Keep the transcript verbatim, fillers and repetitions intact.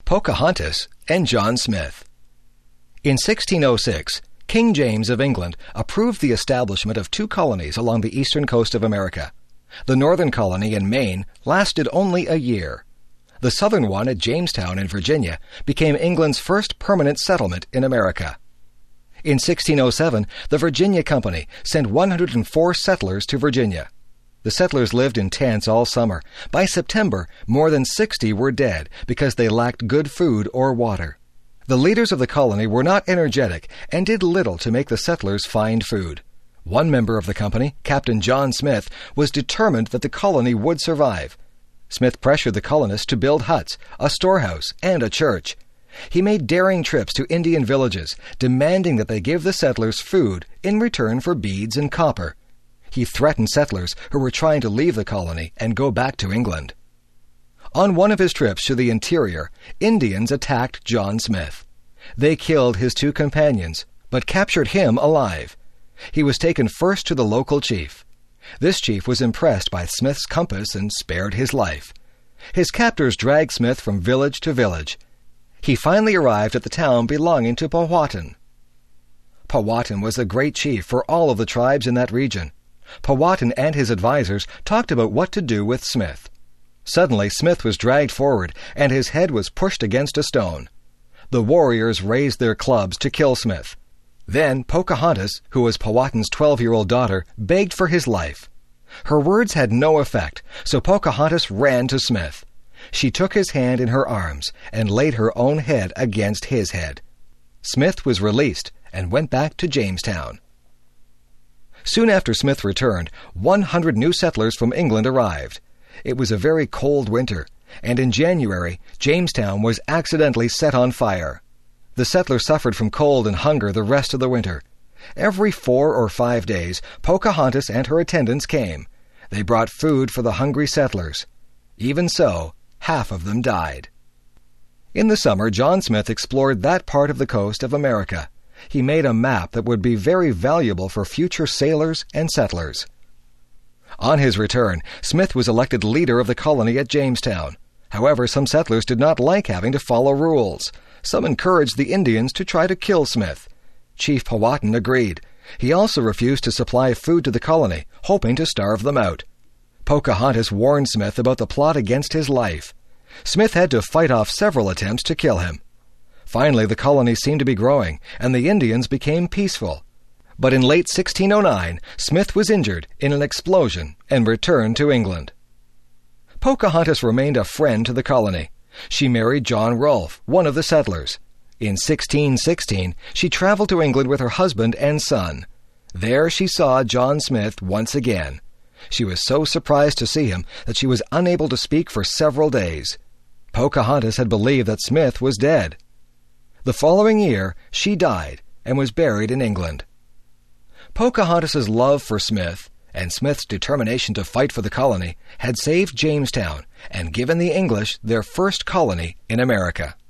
Pocahontas and John Smith. In sixteen oh six, King James of England approved the establishment of two colonies along the eastern coast of America. The northern colony in Maine lasted only a year. The southern one at Jamestown in Virginia became England's first permanent settlement in America. In sixteen oh seven, the Virginia Company sent one hundred four settlers to Virginia. The settlers lived in tents all summer. By September, more than sixty were dead because they lacked good food or water. The leaders of the colony were not energetic and did little to make the settlers find food. One member of the company, Captain John Smith, was determined that the colony would survive. Smith pressured the colonists to build huts, a storehouse, and a church. He made daring trips to Indian villages, demanding that they give the settlers food in return for beads and copper. He threatened settlers who were trying to leave the colony and go back to England. On one of his trips to the interior, Indians attacked John Smith. They killed his two companions, but captured him alive. He was taken first to the local chief. This chief was impressed by Smith's compass and spared his life. His captors dragged Smith from village to village. He finally arrived at the town belonging to Powhatan. Powhatan was a great chief for all of the tribes in that region. Powhatan and his advisers talked about what to do with Smith. Suddenly, Smith was dragged forward, and his head was pushed against a stone. The warriors raised their clubs to kill Smith. Then Pocahontas, who was Powhatan's twelve-year-old daughter, begged for his life. Her words had no effect, so Pocahontas ran to Smith. She took his hand in her arms and laid her own head against his head. Smith was released and went back to Jamestown. Soon after Smith returned, one hundred new settlers from England arrived. It was a very cold winter, and in January, Jamestown was accidentally set on fire. The settlers suffered from cold and hunger the rest of the winter. Every four or five days, Pocahontas and her attendants came. They brought food for the hungry settlers. Even so, half of them died. In the summer, John Smith explored that part of the coast of America. He made a map that would be very valuable for future sailors and settlers. On his return, Smith was elected leader of the colony at Jamestown. However, some settlers did not like having to follow rules. Some encouraged the Indians to try to kill Smith. Chief Powhatan agreed. He also refused to supply food to the colony, hoping to starve them out. Pocahontas warned Smith about the plot against his life. Smith had to fight off several attempts to kill him. Finally, the colony seemed to be growing, and the Indians became peaceful. But in late sixteen oh nine, Smith was injured in an explosion and returned to England. Pocahontas remained a friend to the colony. She married John Rolfe, one of the settlers. In sixteen sixteen, she traveled to England with her husband and son. There she saw John Smith once again. She was so surprised to see him that she was unable to speak for several days. Pocahontas had believed that Smith was dead. The following year, she died and was buried in England. Pocahontas's love for Smith and Smith's determination to fight for the colony had saved Jamestown and given the English their first colony in America.